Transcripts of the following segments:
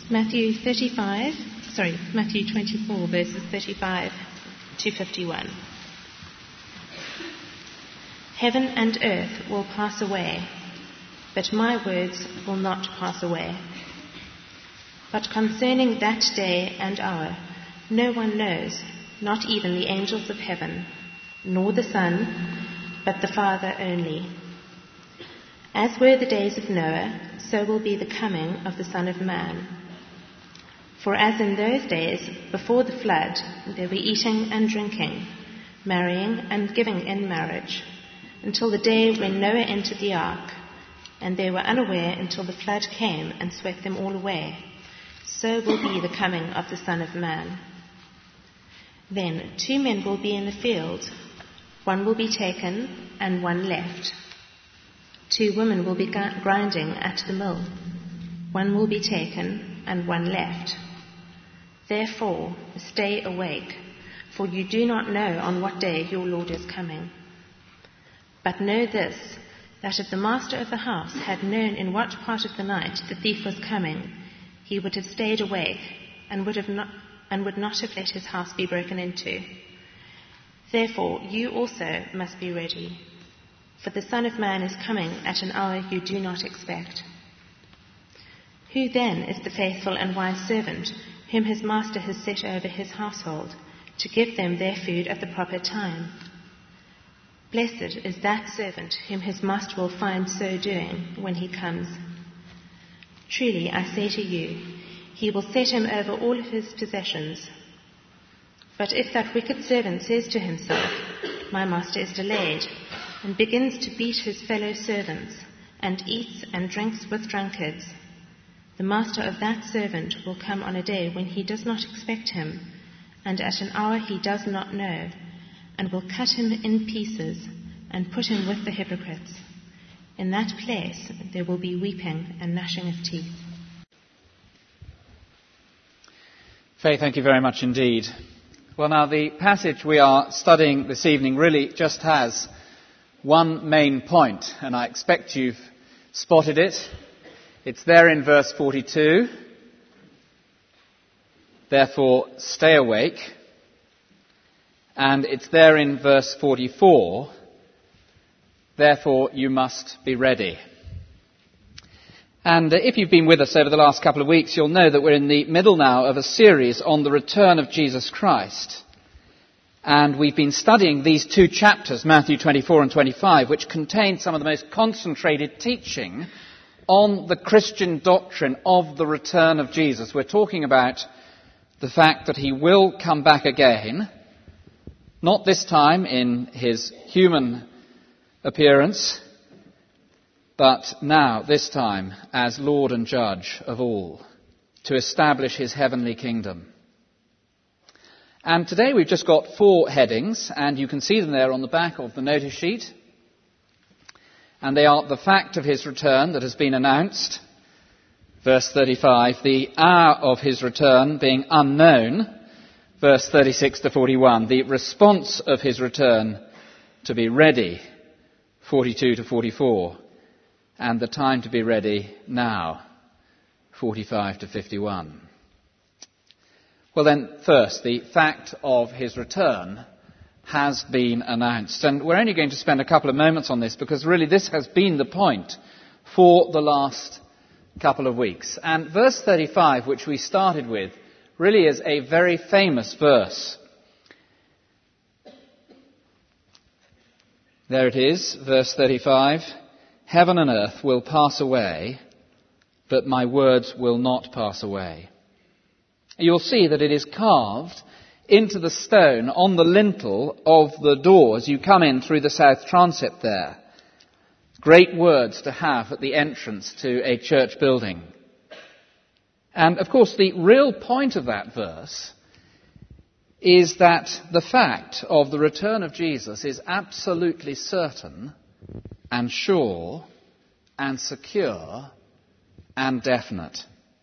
Matthew 24, verses 35 to 51. Heaven and earth will pass away, but my words will not pass away. But concerning that day and hour, no one knows, not even the angels of heaven, nor the Son, but the Father only. As were the days of Noah, so will be the coming of the Son of Man. For as in those days before the flood, they were eating and drinking, marrying and giving in marriage, until the day when Noah entered the ark, and they were unaware until the flood came and swept them all away. So will be the coming of the Son of Man. Then 2 men will be in the field, one will be taken and one left. 2 women will be grinding at the mill, one will be taken and one left. Therefore, stay awake, for you do not know on what day your Lord is coming. But know this, that if the master of the house had known in what part of the night the thief was coming, he would have stayed awake and would not have let his house be broken into. Therefore, you also must be ready, for the Son of Man is coming at an hour you do not expect. Who then is the faithful and wise servant whom his master has set over his household, to give them their food at the proper time? Blessed is that servant whom his master will find so doing when he comes. Truly, I say to you, he will set him over all of his possessions. But if that wicked servant says to himself, my master is delayed, and begins to beat his fellow servants, and eats and drinks with drunkards, the master of that servant will come on a day when he does not expect him, and at an hour he does not know, and will cut him in pieces and put him with the hypocrites. In that place there will be weeping and gnashing of teeth. Faye, thank you very much indeed. Well, now the passage we are studying this evening really just has one main point, and I expect you've spotted it. It's there in verse 42. Therefore, stay awake. And it's there in verse 44. Therefore, you must be ready. And if you've been with us over the last couple of weeks, you'll know that we're in the middle now of a series on the return of Jesus Christ. And we've been studying these 2 chapters, Matthew 24 and 25, which contain some of the most concentrated teaching on the Christian doctrine of the return of Jesus. We're talking about the fact that he will come back again, not this time in his human appearance, but now, this time, as Lord and Judge of all, to establish his heavenly kingdom. And today we've just got 4 headings, and you can see them there on the back of the notice sheet. And they are the fact of his return that has been announced, verse 35, the hour of his return being unknown, verse 36 to 41, the response of his return to be ready, 42 to 44, and the time to be ready now, 45 to 51. Well then, first, the fact of his return has been announced. And we're only going to spend a couple of moments on this because really this has been the point for the last couple of weeks. And verse 35, which we started with, really is a very famous verse. There it is, verse 35. Heaven and earth will pass away, but my words will not pass away. You'll see that it is carved into the stone on the lintel of the door as you come in through the south transept there. Great words to have at the entrance to a church building. And of course the real point of that verse is that the fact of the return of Jesus is absolutely certain and sure and secure and definite.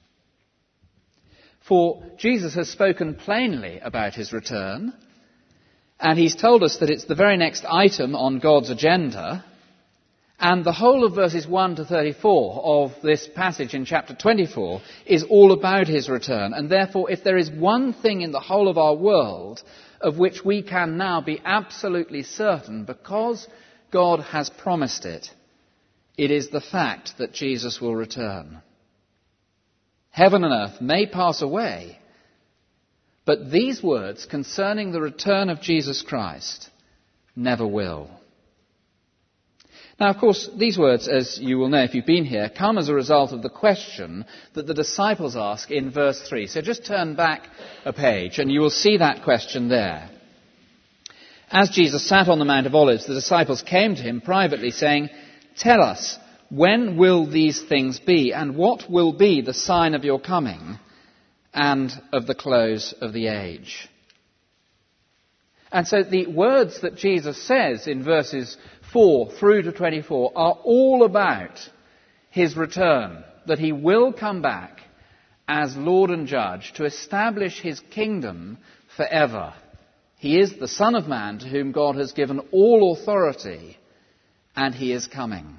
For Jesus has spoken plainly about his return, and he's told us that it's the very next item on God's agenda, And the whole of verses 1 to 34 of this passage in chapter 24 is all about his return. And therefore, if there is one thing in the whole of our world of which we can now be absolutely certain, because God has promised it, it is the fact that Jesus will return. Heaven and earth may pass away, but these words concerning the return of Jesus Christ never will. Now, of course, these words, as you will know if you've been here, come as a result of the question that the disciples ask in verse 3. So just turn back a page and you will see that question there. As Jesus sat on the Mount of Olives, the disciples came to him privately saying, "Tell us, when will these things be, and what will be the sign of your coming and of the close of the age?" And so the words that Jesus says in verses 4 through to 24 are all about his return, that he will come back as Lord and Judge to establish his kingdom forever. He is the Son of Man to whom God has given all authority, and he is coming.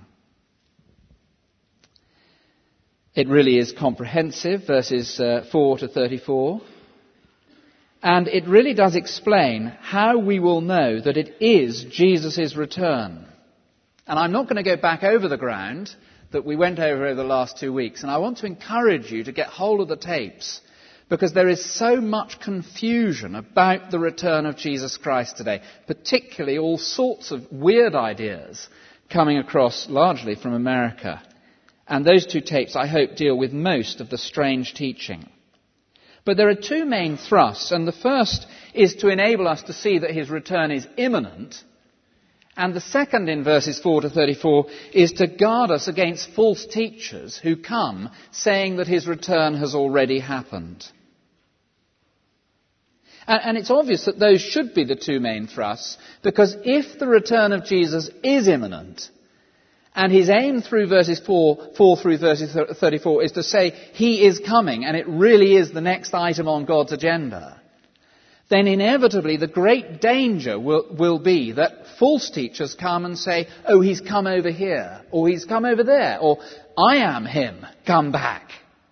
It really is comprehensive, verses 4 to 34. And it really does explain how we will know that it is Jesus' return. And I'm not going to go back over the ground that we went over the last 2 weeks. And I want to encourage you to get hold of the tapes, because there is so much confusion about the return of Jesus Christ today, particularly all sorts of weird ideas coming across largely from America. And those 2 tapes, I hope, deal with most of the strange teaching. But there are 2 main thrusts, and the first is to enable us to see that his return is imminent, and the second in verses 4 to 34 is to guard us against false teachers who come saying that his return has already happened. And it's obvious that those should be the 2 main thrusts, because if the return of Jesus is imminent, and his aim through verses 4 through verses 34 is to say he is coming, and it really is the next item on God's agenda, then inevitably the great danger will be that false teachers come and say, "Oh, he's come over here," or "He's come over there," or "I am him, come back."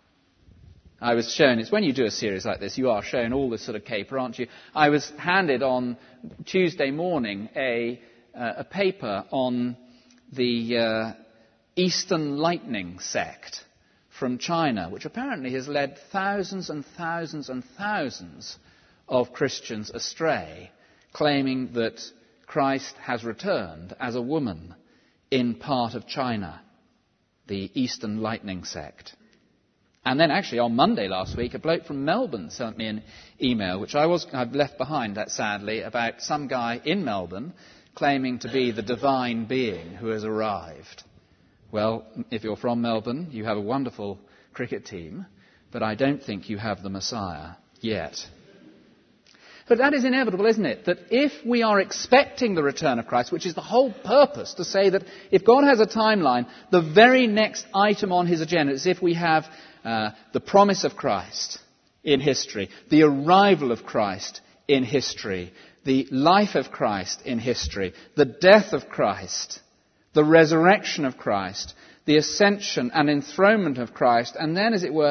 I was shown, it's when you do a series like this, you are shown all this sort of caper, aren't you? I was handed on Tuesday morning a paper on the Eastern Lightning sect from China, which apparently has led thousands and thousands and thousands of Christians astray, claiming that Christ has returned as a woman in part of China, the Eastern Lightning sect. And then actually on Monday last week, a bloke from Melbourne sent me an email, which I've left behind, that sadly, about some guy in Melbourne claiming to be the divine being who has arrived. Well, if you're from Melbourne, you have a wonderful cricket team, but I don't think you have the Messiah yet. But that is inevitable, isn't it? That if we are expecting the return of Christ, which is the whole purpose, to say that if God has a timeline, the very next item on his agenda is if we have the promise of Christ in history, the arrival of Christ in history, the life of Christ in history, the death of Christ, the resurrection of Christ, the ascension and enthronement of Christ, and then, as it were, ...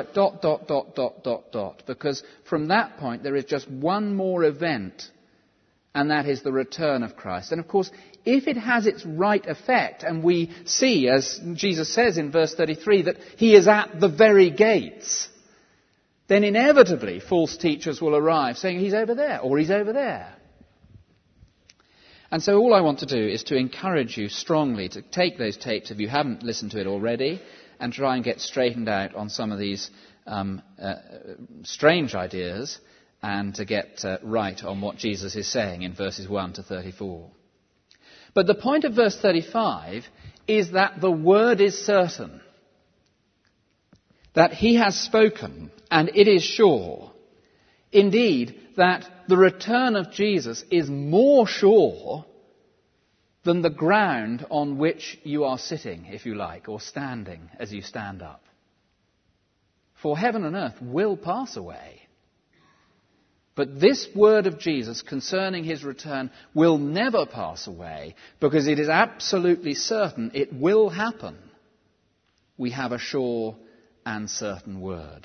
Because from that point there is just one more event, and that is the return of Christ. And of course, if it has its right effect, and we see, as Jesus says in verse 33, that he is at the very gates, then inevitably false teachers will arrive saying he's over there, or he's over there. And so all I want to do is to encourage you strongly to take those tapes, if you haven't listened to it already, and try and get straightened out on some of these strange ideas, and to get right on what Jesus is saying in verses 1 to 34. But the point of verse 35 is that the word is certain, that he has spoken, and it is sure. Indeed, that the return of Jesus is more sure than the ground on which you are sitting, if you like, or standing as you stand up. For heaven and earth will pass away, But this word of Jesus concerning his return will never pass away, because it is absolutely certain it will happen. We have a sure and certain word.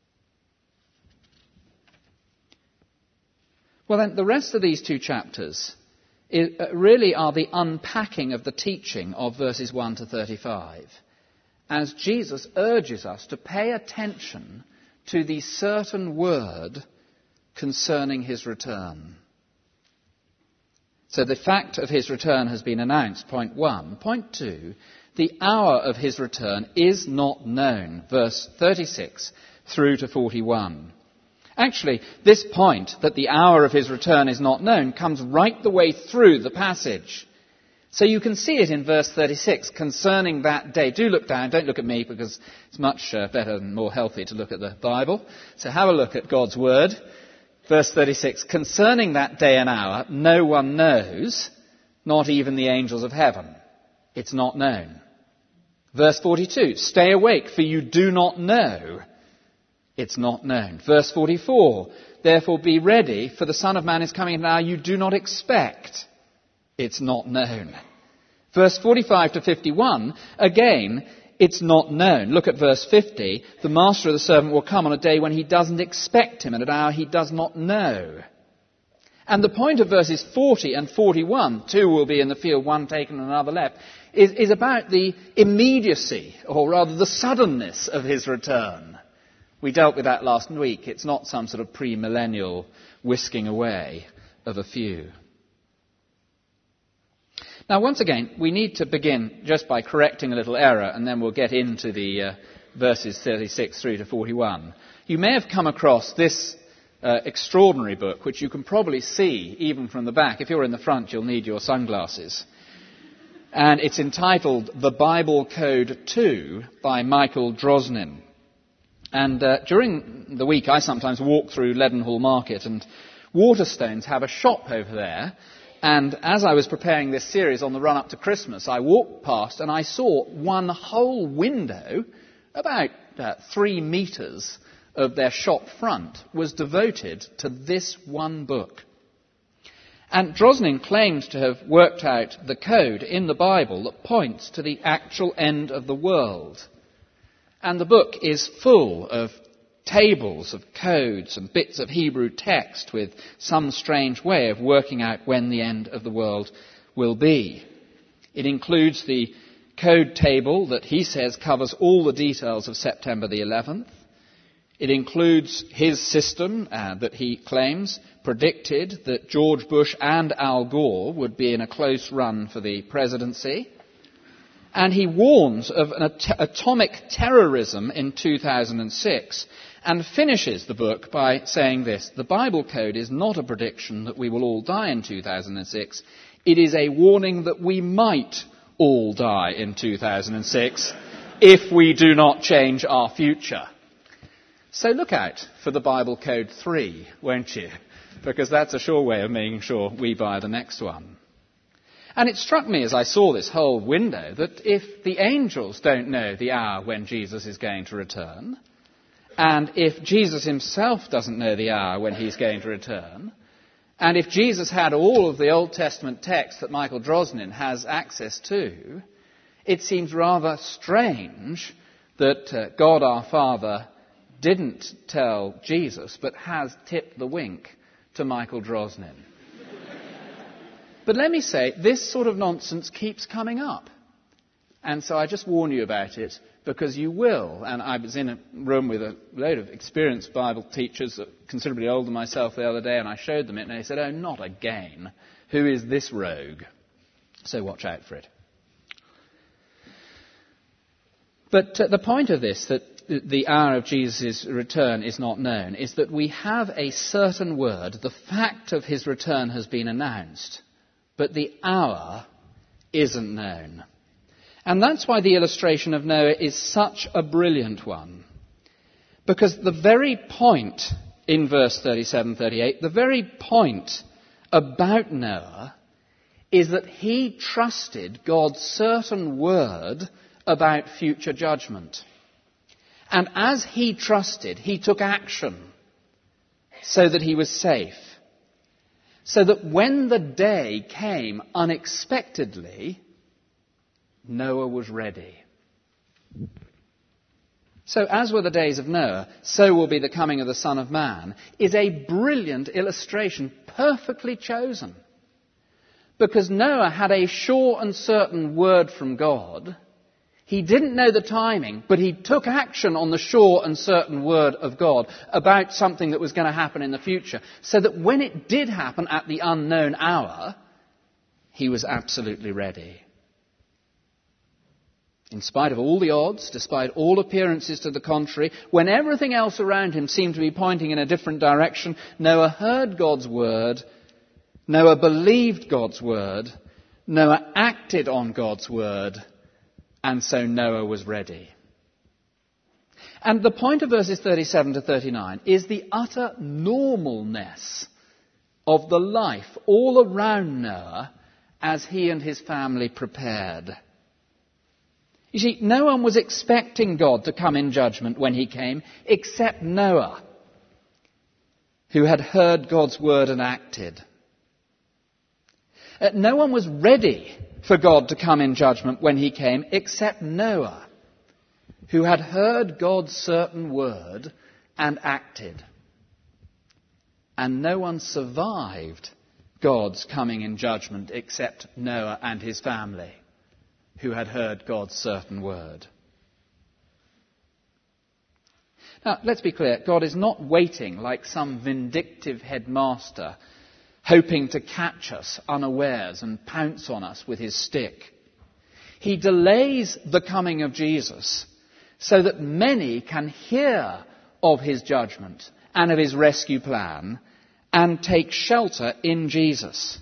Well then, the rest of these two chapters really are the unpacking of the teaching of verses 1 to 35, as Jesus urges us to pay attention to the certain word concerning his return. So the fact of his return has been announced, point 1. Point 2, the hour of his return is not known, verse 36 through to 41. Actually, this point, that the hour of his return is not known, comes right the way through the passage. So you can see it in verse 36, concerning that day. Do look down, don't look at me, because it's much better and more healthy to look at the Bible. So have a look at God's word. Verse 36, concerning that day and hour, no one knows, not even the angels of heaven. It's not known. Verse 42, stay awake, for you do not know. It's not known. Verse 44, therefore be ready, for the Son of Man is coming at an hour you do not expect. It's not known. Verse 45 to 51, again, it's not known. Look at verse 50. The master of the servant will come on a day when he doesn't expect him, and at an hour he does not know. And the point of verses 40 and 41, two will be in the field, one taken and another left, is about the immediacy, or rather the suddenness of his return. We dealt with that last week. It's not some sort of pre-millennial whisking away of a few. Now, once again, we need to begin just by correcting a little error, and then we'll get into the verses 36 through to 41. You may have come across this extraordinary book, which you can probably see even from the back. If you're in the front, you'll need your sunglasses. And it's entitled The Bible Code 2 by Michael Drosnin. And during the week, I sometimes walk through Leadenhall Market, and Waterstones have a shop over there. And as I was preparing this series on the run-up to Christmas, I walked past and I saw one whole window, about 3 metres of their shop front, was devoted to this one book. And Drosnin claims to have worked out the code in the Bible that points to the actual end of the world. And the book is full of tables of codes and bits of Hebrew text with some strange way of working out when the end of the world will be. It includes the code table that he says covers all the details of September the 11th. It includes his system that he claims predicted that George Bush and Al Gore would be in a close run for the presidency. And he warns of an atomic terrorism in 2006 and finishes the book by saying this: the Bible code is not a prediction that we will all die in 2006. It is a warning that we might all die in 2006 if we do not change our future. So look out for the Bible Code 3, won't you? Because that's a sure way of making sure we buy the next one. And it struck me as I saw this whole window that if the angels don't know the hour when Jesus is going to return, and if Jesus himself doesn't know the hour when he's going to return, and if Jesus had all of the Old Testament text that Michael Drosnin has access to, it seems rather strange that God our Father didn't tell Jesus, but has tipped the wink to Michael Drosnin. But let me say, this sort of nonsense keeps coming up. And so I just warn you about it, because you will. And I was in a room with a load of experienced Bible teachers, considerably older than myself, the other day, and I showed them it, and they said, "Oh, not again. Who is this rogue?" So watch out for it. But the point of this, that the hour of Jesus' return is not known, is that we have a certain word. The fact of his return has been announced, but the hour isn't known. And that's why the illustration of Noah is such a brilliant one. Because the very point in verse 37-38, the very point about Noah is that he trusted God's certain word about future judgment. And as he trusted, he took action. so that he was safe. So that when the day came unexpectedly, Noah was ready. So as were the days of Noah, so will be the coming of the Son of Man, is a brilliant illustration, perfectly chosen. Because Noah had a sure and certain word from God. He didn't know the timing, but he took action on the sure and certain word of God about something that was going to happen in the future, so that when it did happen at the unknown hour, he was absolutely ready. In spite of all the odds, despite all appearances to the contrary, when everything else around him seemed to be pointing in a different direction, Noah heard God's word, Noah believed God's word, Noah acted on God's word, and so Noah was ready. And the point of verses 37 to 39 is the utter normalness of the life all around Noah as he and his family prepared. You see, no one was expecting God to come in judgment when he came, except Noah, who had heard God's word and acted. No one was ready for God to come in judgment when he came, except Noah, who had heard God's certain word and acted. And no one survived God's coming in judgment except Noah and his family, who had heard God's certain word. Now, let's be clear, God is not waiting like some vindictive headmaster, hoping to catch us unawares and pounce on us with his stick. He delays the coming of Jesus so that many can hear of his judgment and of his rescue plan and take shelter in Jesus.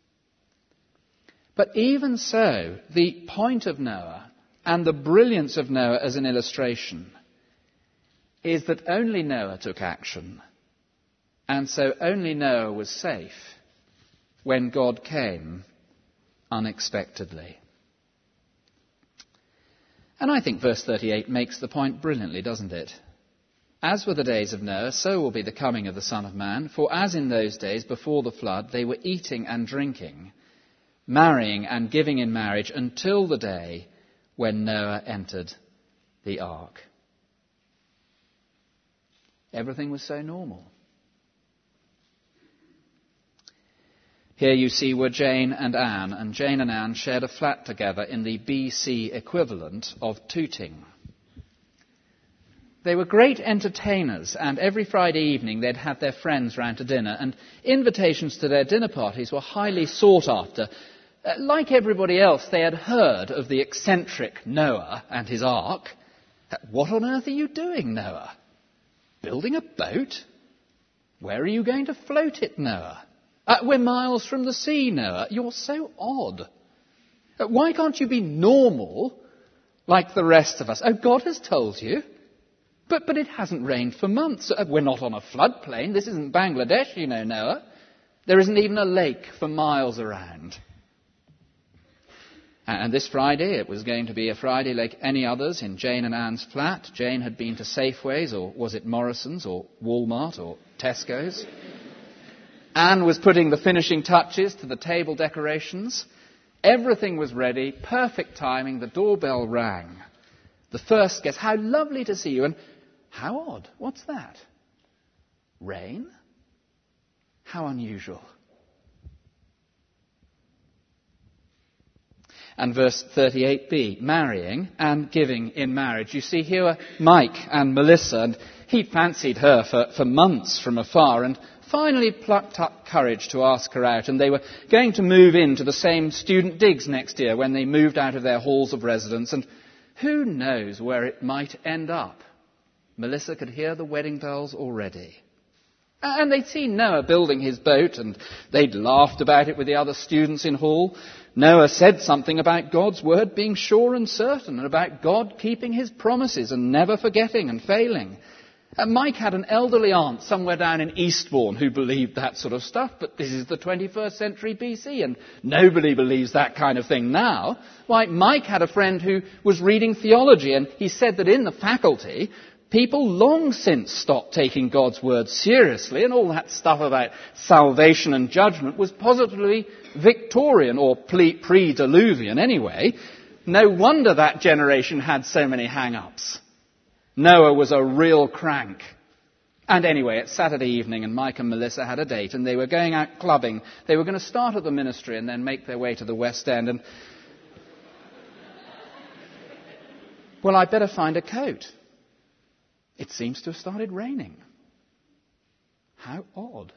But even so, the point of Noah and the brilliance of Noah as an illustration is that only Noah took action, and so only Noah was safe when God came unexpectedly. And I think verse 38 makes the point brilliantly, doesn't it? As were the days of Noah, so will be the coming of the Son of Man. For as in those days before the flood, they were eating and drinking, marrying and giving in marriage until the day when Noah entered the ark. Everything was so normal. Here you see were Jane and Anne, and Jane and Anne shared a flat together in the BC equivalent of Tooting. They were great entertainers, and every Friday evening they'd have their friends round to dinner, and invitations to their dinner parties were highly sought after. Like everybody else, they had heard of the eccentric Noah and his ark. What on earth are you doing, Noah? Building a boat? Where are you going to float it, Noah? We're miles from the sea, Noah. You're so odd. Why can't you be normal like the rest of us? Oh, God has told you. But it hasn't rained for months. We're not on a floodplain. This isn't Bangladesh, you know, Noah. There isn't even a lake for miles around. And this Friday, it was going to be a Friday like any others in Jane and Anne's flat. Jane had been to Safeways, or was it Morrison's, or Walmart, or Tesco's. Anne was putting the finishing touches to the table decorations. Everything was ready, perfect timing. The doorbell rang. The first guest, how lovely to see you. And how odd, what's that? Rain? How unusual. And verse 38b, marrying and giving in marriage. You see, here were Mike and Melissa, and he'd fancied her for months from afar, and finally plucked up courage to ask her out, and they were going to move into the same student digs next year when they moved out of their halls of residence, and who knows where it might end up. Melissa could hear the wedding bells already. And they'd seen Noah building his boat, and they'd laughed about it with the other students in hall. Noah said something about God's word being sure and certain, and about God keeping his promises and never forgetting and failing. Mike had an elderly aunt somewhere down in Eastbourne who believed that sort of stuff, but this is the 21st century BC, and nobody believes that kind of thing now. Why, Mike had a friend who was reading theology, and he said that in the faculty, people long since stopped taking God's word seriously, and all that stuff about salvation and judgment was positively Victorian, or pre-Diluvian anyway. No wonder that generation had so many hang-ups. Noah was a real crank. And anyway, it's Saturday evening, and Mike and Melissa had a date, and they were going out clubbing. They were going to start at the ministry and then make their way to the West End. And well, I'd better find a coat. It seems to have started raining. How odd.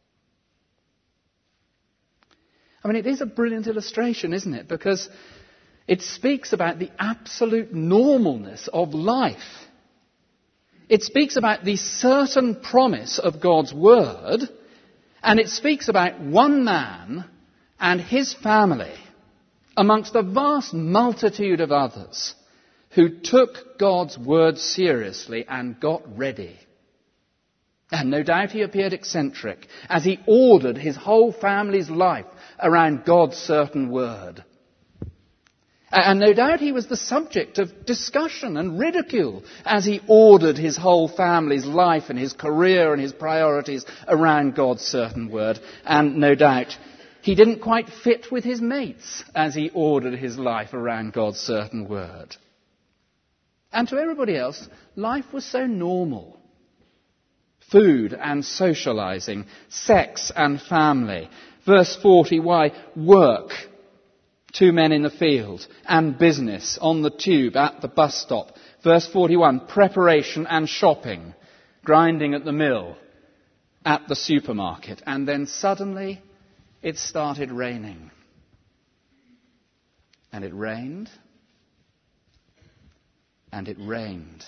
I mean, it is a brilliant illustration, isn't it? Because it speaks about the absolute normalness of life. It speaks about the certain promise of God's word, and it speaks about one man and his family amongst a vast multitude of others who took God's word seriously and got ready. And no doubt he appeared eccentric as he ordered his whole family's life around God's certain word. And no doubt he was the subject of discussion and ridicule as he ordered his whole family's life and his career and his priorities around God's certain word. And no doubt he didn't quite fit with his mates as he ordered his life around God's certain word. And to everybody else, life was so normal. Food and socializing, sex and family. Verse 40, why? Work. 2 men in the field, and business, on the tube, at the bus stop. Verse 41, preparation and shopping, grinding at the mill, at the supermarket. And then suddenly it started raining. And it rained, and it rained,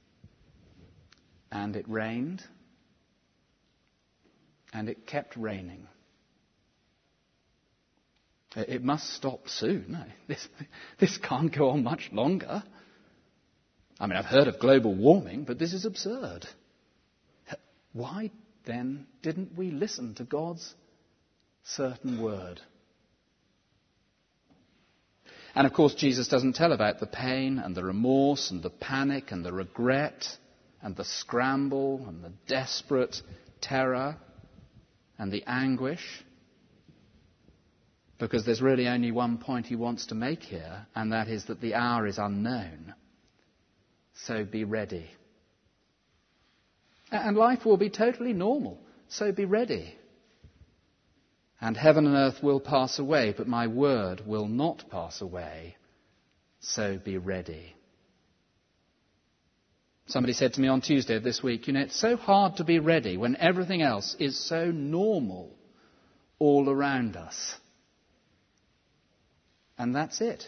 and it rained, and it kept raining. It must stop soon. No, this can't go on much longer. I mean, I've heard of global warming, but this is absurd. Why then didn't we listen to God's certain word? And of course, Jesus doesn't tell about the pain and the remorse and the panic and the regret and the scramble and the desperate terror and the anguish. Because there's really only one point he wants to make here, and that is that the hour is unknown. So be ready. And life will be totally normal. So be ready. And heaven and earth will pass away, but my word will not pass away. So be ready. Somebody said to me on Tuesday of this week, it's so hard to be ready when everything else is so normal all around us. And that's it.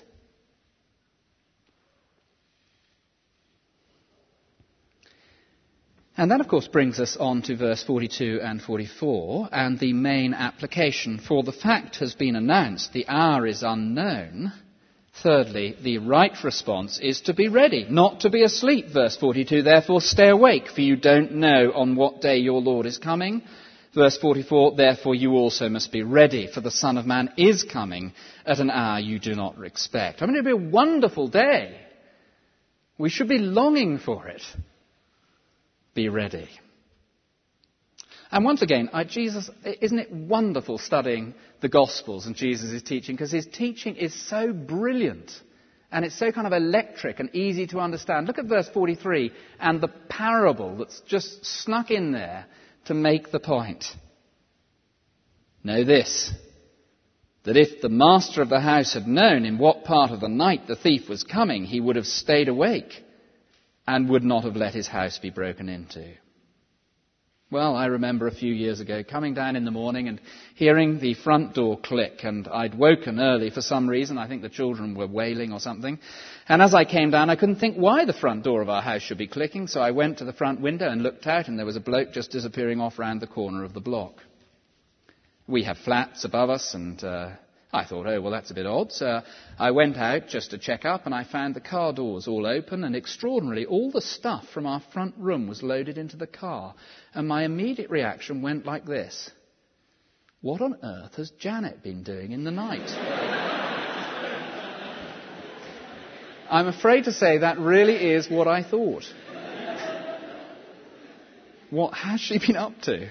And that, of course, brings us on to verse 42 and 44, and the main application. For the fact has been announced, the hour is unknown. Thirdly, the right response is to be ready, not to be asleep. Verse 42, therefore stay awake, for you don't know on what day your Lord is coming. Verse 44, therefore you also must be ready, for the Son of Man is coming at an hour you do not expect. I mean, it'll be a wonderful day. We should be longing for it. Be ready. And once again, Jesus, isn't it wonderful studying the Gospels and Jesus' teaching? Because his teaching is so brilliant and it's so kind of electric and easy to understand. Look at verse 43 and the parable that's just snuck in there to make the point. Know this, that if the master of the house had known in what part of the night the thief was coming, he would have stayed awake and would not have let his house be broken into. Well, I remember a few years ago coming down in the morning and hearing the front door click, and I'd woken early for some reason. I think the children were wailing or something. And as I came down, I couldn't think why the front door of our house should be clicking, so I went to the front window and looked out, and there was a bloke just disappearing off round the corner of the block. We have flats above us, and I thought, oh, well, that's a bit odd. So I went out just to check up, and I found the car doors all open, and extraordinarily, all the stuff from our front room was loaded into the car. And my immediate reaction went like this. What on earth has Janet been doing in the night? I'm afraid to say that really is what I thought. What has she been up to?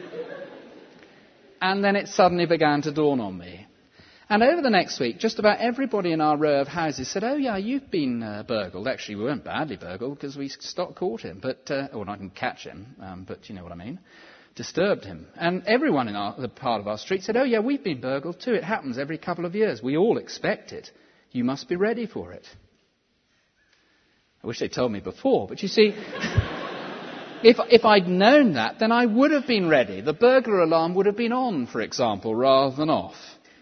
And then it suddenly began to dawn on me. And over the next week, just about everybody in our row of houses said, oh yeah, you've been burgled. Actually, we weren't badly burgled because we caught him, or I didn't catch him, but you know what I mean. Disturbed him. And everyone in the part of our street said, oh yeah, we've been burgled too. It happens every couple of years. We all expect it. You must be ready for it. I wish they'd told me before, but you see, if I'd known that, then I would have been ready. The burglar alarm would have been on, for example, rather than off.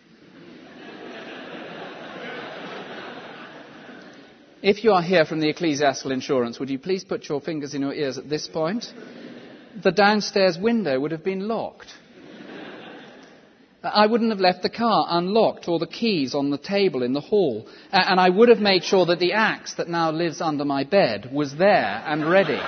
If you are here from the Ecclesiastical Insurance, would you please put your fingers in your ears at this point? The downstairs window would have been locked. I wouldn't have left the car unlocked or the keys on the table in the hall. And I would have made sure that the axe that now lives under my bed was there and ready.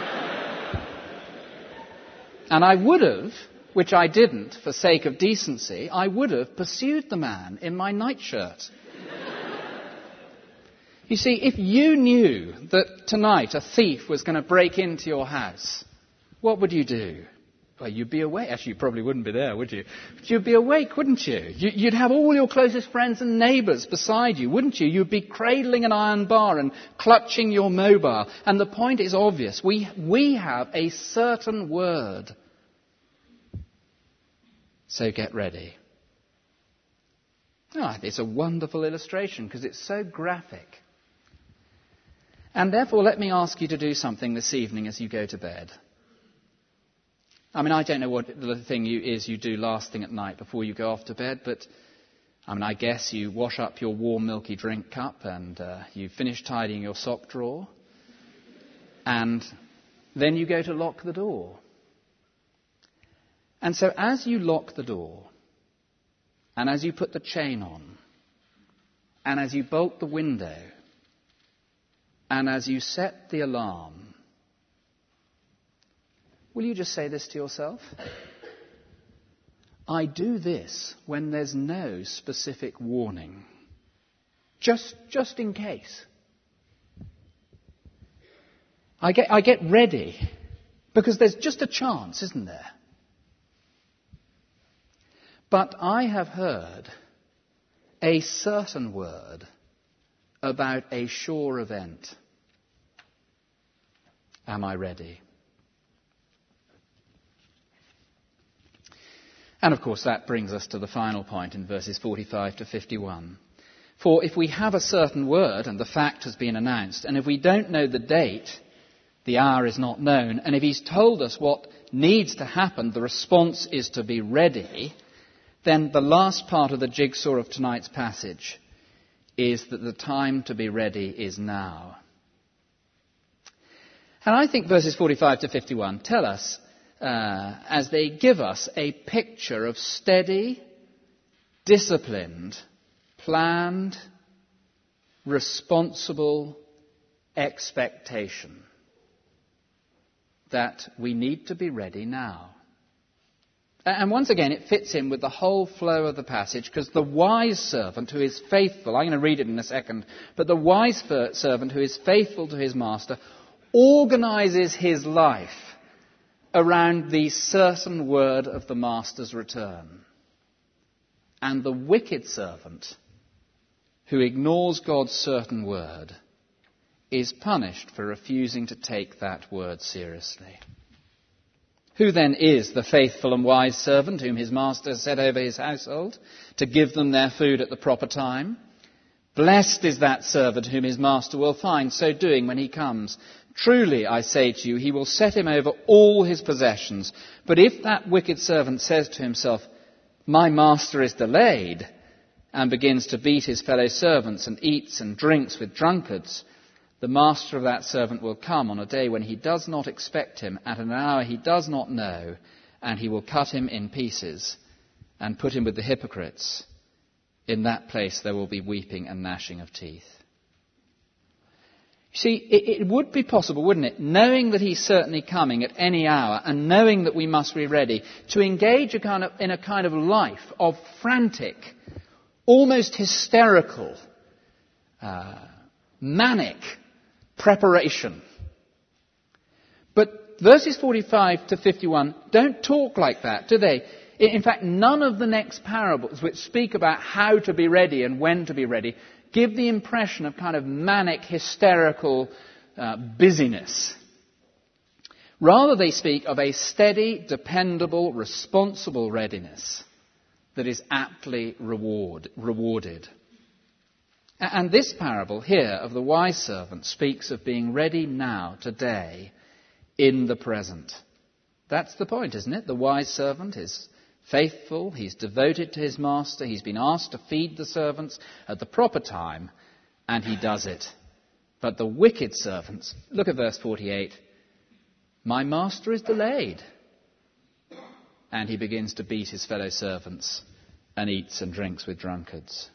And I would have, which I didn't for sake of decency, I would have pursued the man in my nightshirt. You see, if you knew that tonight a thief was going to break into your house, what would you do? Well, you'd be awake. Actually, you probably wouldn't be there, would you? But you'd be awake, wouldn't you? You'd have all your closest friends and neighbours beside you, wouldn't you? You'd be cradling an iron bar and clutching your mobile. And the point is obvious. We have a certain word. So get ready. Oh, it's a wonderful illustration because it's so graphic. And therefore, let me ask you to do something this evening as you go to bed. I mean, I don't know what the thing is you do last thing at night before you go off to bed, but I guess you wash up your warm milky drink cup and you finish tidying your sock drawer, and then you go to lock the door. And so as you lock the door, and as you put the chain on, and as you bolt the window, and as you set the alarm, will you just say this to yourself? I do this when there's no specific warning. Just in case. I get ready because there's just a chance, isn't there? But I have heard a certain word about a sure event. Am I ready? And of course that brings us to the final point in verses 45 to 51. For if we have a certain word and the fact has been announced, and if we don't know the date, the hour is not known, and if he's told us what needs to happen, the response is to be ready, then the last part of the jigsaw of tonight's passage is that the time to be ready is now. And I think verses 45 to 51 tell us, as they give us a picture of steady, disciplined, planned, responsible expectation that we need to be ready now. And once again, it fits in with the whole flow of the passage, because the wise servant who is faithful, I'm going to read it in a second, but the wise servant who is faithful to his master organizes his life around the certain word of the master's return. And the wicked servant who ignores God's certain word is punished for refusing to take that word seriously. Who then is the faithful and wise servant whom his master has set over his household to give them their food at the proper time? Blessed is that servant whom his master will find so doing when he comes. Truly, I say to you, he will set him over all his possessions. But if that wicked servant says to himself, my master is delayed, and begins to beat his fellow servants and eats and drinks with drunkards, the master of that servant will come on a day when he does not expect him, at an hour he does not know, and he will cut him in pieces and put him with the hypocrites. In that place there will be weeping and gnashing of teeth. You see, it would be possible, wouldn't it, knowing that he's certainly coming at any hour and knowing that we must be ready, to engage in a kind of life of frantic, almost hysterical, manic preparation. But verses 45 to 51 don't talk like that, do they? In fact, none of the next parables which speak about how to be ready and when to be ready give the impression of kind of manic, hysterical busyness. Rather, they speak of a steady, dependable, responsible readiness that is aptly rewarded. And this parable here of the wise servant speaks of being ready now, today, in the present. That's the point, isn't it? The wise servant is faithful, he's devoted to his master, he's been asked to feed the servants at the proper time, and he does it. But the wicked servants, look at verse 48, my master is delayed. And he begins to beat his fellow servants and eats and drinks with drunkards.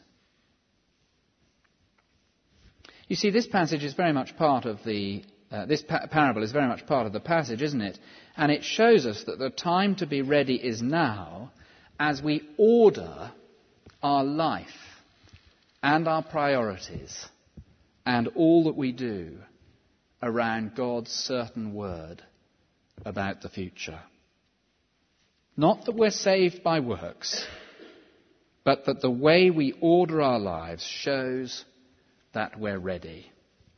You see, this passage is very much part of this parable is very much part of the passage, isn't it? And it shows us that the time to be ready is now as we order our life and our priorities and all that we do around God's certain word about the future. Not that we're saved by works, but that the way we order our lives shows that we're ready.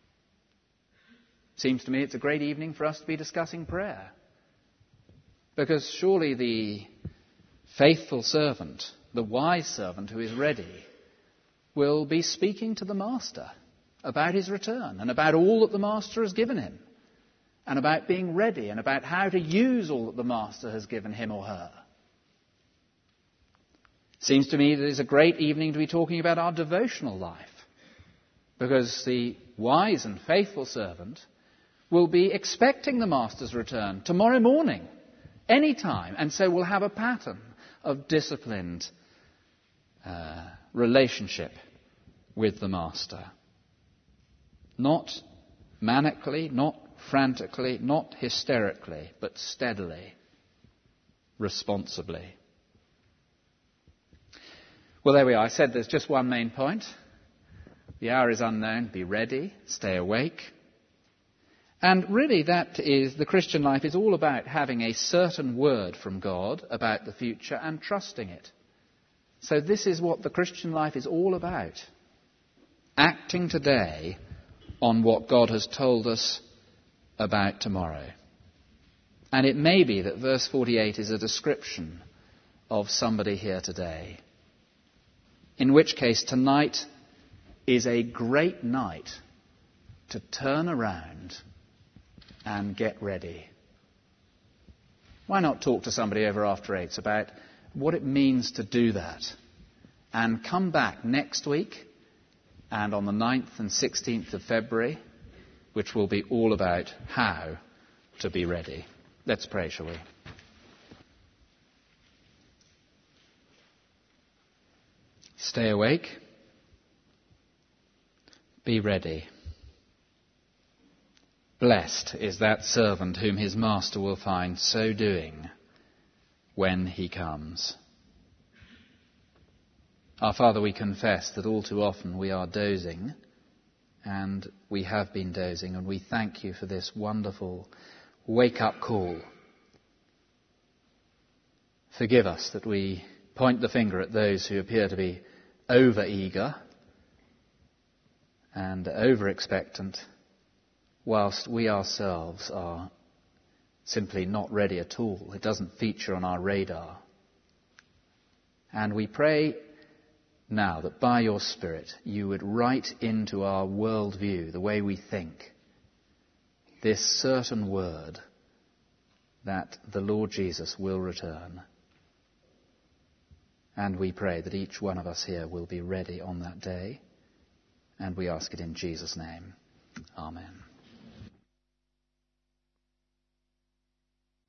Seems to me it's a great evening for us to be discussing prayer. Because surely the faithful servant, the wise servant who is ready, will be speaking to the master about his return and about all that the master has given him and about being ready and about how to use all that the master has given him or her. Seems to me that it's a great evening to be talking about our devotional life, because the wise and faithful servant will be expecting the master's return tomorrow morning, any time, and so will have a pattern of disciplined relationship with the master. Not manically, not frantically, not hysterically, but steadily, responsibly. Well, there we are. I said there's just one main point. The hour is unknown. Be ready. Stay awake. And really that is, the Christian life is all about having a certain word from God about the future and trusting it. So this is what the Christian life is all about. Acting today on what God has told us about tomorrow. And it may be that verse 48 is a description of somebody here today. In which case tonight is a great night to turn around and get ready. Why not talk to somebody over after 8 about what it means to do that? And come back next week and on the 9th and 16th of February, which will be all about how to be ready. Let's pray, shall we? Stay awake. Be ready. Blessed is that servant whom his master will find so doing when he comes. Our Father, we confess that all too often we are dozing, and we have been dozing, and we thank you for this wonderful wake-up call. Forgive us that we point the finger at those who appear to be over-eager and over-expectant, whilst we ourselves are simply not ready at all. It doesn't feature on our radar. And we pray now that by your Spirit you would write into our worldview, the way we think, this certain word that the Lord Jesus will return. And we pray that each one of us here will be ready on that day. And we ask it in Jesus' name. Amen.